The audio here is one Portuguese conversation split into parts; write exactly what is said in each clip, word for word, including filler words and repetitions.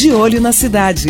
De Olho na Cidade.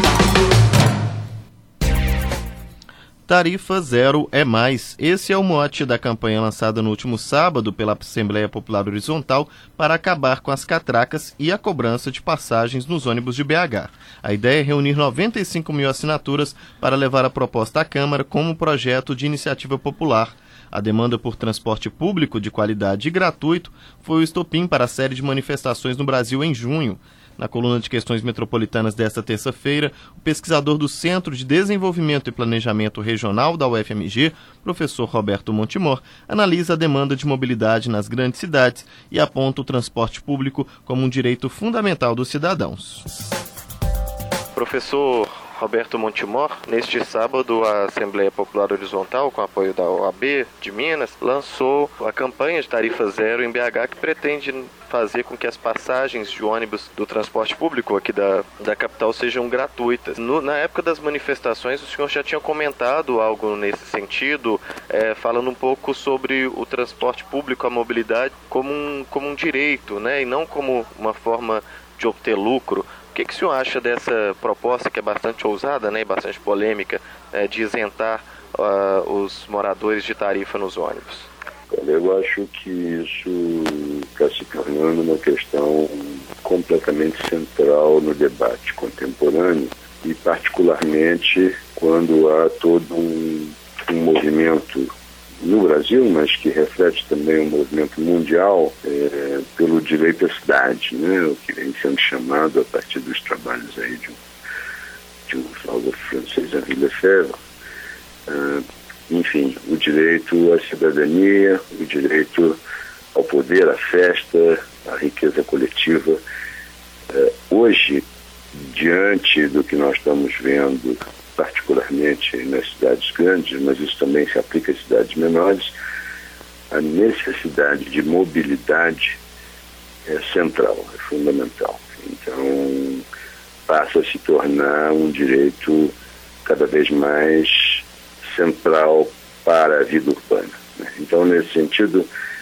Tarifa zero é mais. Esse é o mote da campanha lançada no último sábado pela Assembleia Popular Horizontal para acabar com as catracas e a cobrança de passagens nos ônibus de B H. A ideia é reunir noventa e cinco mil assinaturas para levar a proposta à Câmara como projeto de iniciativa popular. A demanda por transporte público de qualidade e gratuito foi o estopim para a série de manifestações no Brasil em junho. Na coluna de questões metropolitanas desta terça-feira, o pesquisador do Centro de Desenvolvimento e Planejamento Regional da U F M G, professor Roberto Montemor, analisa a demanda de mobilidade nas grandes cidades e aponta o transporte público como um direito fundamental dos cidadãos. Professor Roberto Montemor, neste sábado a Assembleia Popular Horizontal, com apoio da O A B de Minas, lançou a campanha de tarifa zero em B H, que pretende fazer com que as passagens de ônibus do transporte público aqui da, da capital sejam gratuitas. No, na época das manifestações, o senhor já tinha comentado algo nesse sentido, é, falando um pouco sobre o transporte público, a mobilidade, como um, como um direito, né, e não como uma forma de obter lucro. O que, que o senhor acha dessa proposta, que é bastante ousada, né, e bastante polêmica, é, de isentar uh, os moradores de tarifa nos ônibus? Eu acho que isso está se tornando uma questão completamente central no debate contemporâneo e particularmente quando há todo um, um movimento no Brasil, mas que reflete também um movimento mundial é, pelo direito à cidade, né? O que vem sendo chamado a partir dos trabalhos aí de um, de um filósofo francês, Henri Lefebvre, uh, enfim, o direito à cidadania, o direito ao poder, à festa, à riqueza coletiva. Uh, hoje, diante do que nós estamos vendo, particularmente nas cidades grandes, mas isso também se aplica às cidades menores, a necessidade de mobilidade é central, é fundamental. Então, passa a se tornar um direito cada vez mais central para a vida urbana, né? Então, nesse sentido,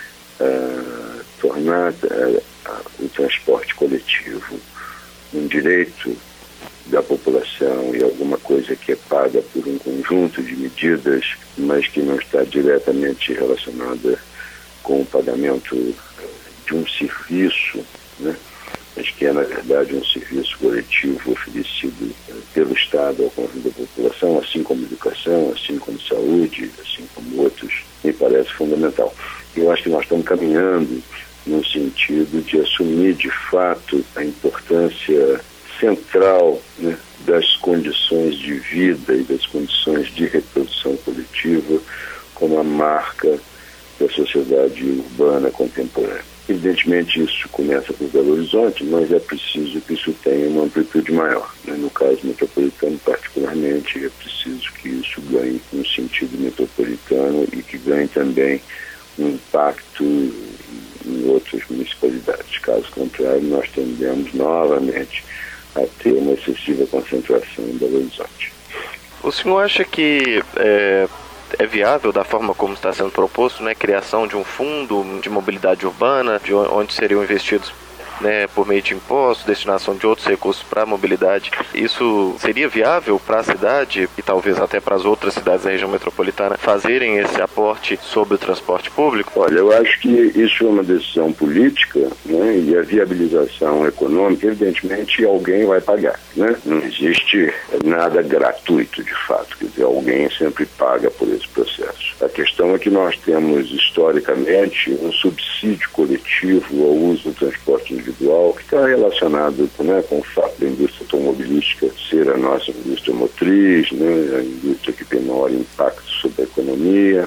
uh, tornar uh, o transporte coletivo um direito da população e alguma coisa que é paga por um conjunto de medidas, mas que não está diretamente relacionada com o pagamento de um serviço, né? Mas que é, na verdade, um serviço coletivo oferecido pelo Estado ao conjunto da população, assim como educação, assim como saúde, assim como outros, me parece fundamental. Eu acho que nós estamos caminhando no sentido de assumir, de fato, a importância central, né, das condições de vida e das condições de reprodução coletiva como a marca da sociedade urbana contemporânea. Evidentemente, isso começa por Belo Horizonte, mas é preciso que isso tenha uma amplitude maior, né? No caso metropolitano, particularmente, é preciso que isso ganhe um sentido metropolitano e que ganhe também um impacto em outras municipalidades. Caso contrário, nós tendemos novamente a ter uma excessiva concentração em Belo Horizonte. O senhor acha que é, é viável, da forma como está sendo proposto, né, criação de um fundo de mobilidade urbana, de onde seriam investidos, né, por meio de impostos, destinação de outros recursos para a mobilidade? Isso seria viável para a cidade e talvez até para as outras cidades da região metropolitana fazerem esse aporte sobre o transporte público? Olha, eu acho que isso é uma decisão política, né, e a viabilização econômica, evidentemente, alguém vai pagar, né? Não existe nada gratuito, de fato, quer dizer, alguém sempre paga por esse processo. A questão é que nós temos, historicamente, um subsídio coletivo ao uso do transporte individual que está relacionado, né, com o fato da indústria automobilística ser a nossa indústria motriz, né, a indústria que tem maior impacto sobre a economia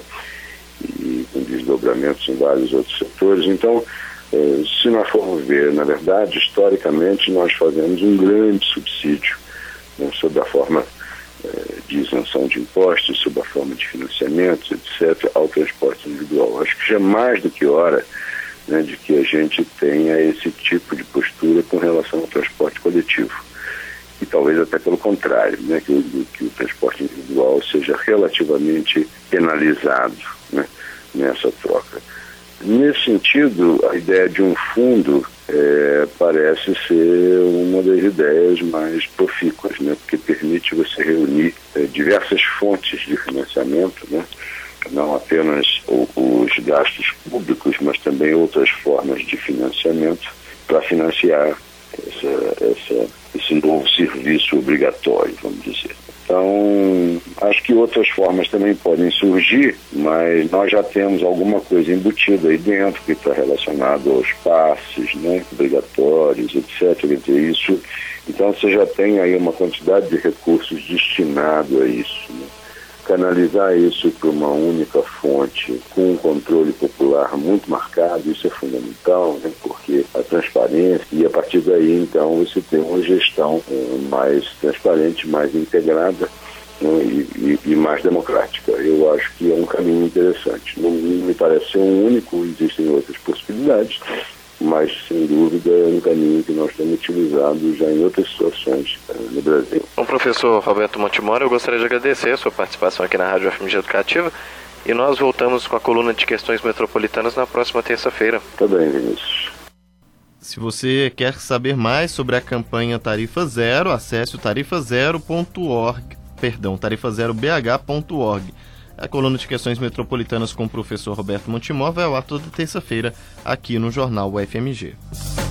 e com desdobramentos em vários outros setores. Então, eh, se nós formos ver, na verdade, historicamente, nós fazemos um grande subsídio, né, sob a forma eh, de isenção de impostos, sob a forma de financiamentos, etcétera, ao transporte individual. Acho que já mais do que hora, né, de que a gente tenha esse tipo de postura com relação ao transporte coletivo. E talvez até pelo contrário, né, que, o, que o transporte individual seja relativamente penalizado, né, nessa troca. Nesse sentido, a ideia de um fundo é, parece ser uma das ideias mais profícuas, né? Porque permite você reunir é, diversas fontes de financiamento, né? Não apenas o, os gastos públicos, mas também outras formas de financiamento para financiar essa, essa, esse novo serviço obrigatório, vamos dizer. Então, acho que outras formas também podem surgir, mas nós já temos alguma coisa embutida aí dentro que está relacionado aos passes, né, obrigatórios, etcétera. Isso, então você já tem aí uma quantidade de recursos destinado a isso, né? Canalizar isso para uma única fonte com um controle popular muito marcado, isso é fundamental, né? Porque a transparência, e a partir daí então você tem uma gestão é, mais transparente, mais integrada, né? e, e, e mais democrática. Eu acho que é um caminho interessante. Não, não me parece ser um único, existem outras possibilidades, mas, sem dúvida, é um caminho que nós temos utilizado já em outras situações uh, no Brasil. Bom, professor Roberto Montemor, eu gostaria de agradecer a sua participação aqui na Rádio F M G Educativa e nós voltamos com a coluna de questões metropolitanas na próxima terça-feira. Tá bem, Vinícius. Se você quer saber mais sobre a campanha Tarifa Zero, acesse o tarifa zero ponto org, perdão, tarifa zero b h ponto org. A coluna de questões metropolitanas com o professor Roberto Montemor vai ao ar toda terça-feira aqui no Jornal U F M G.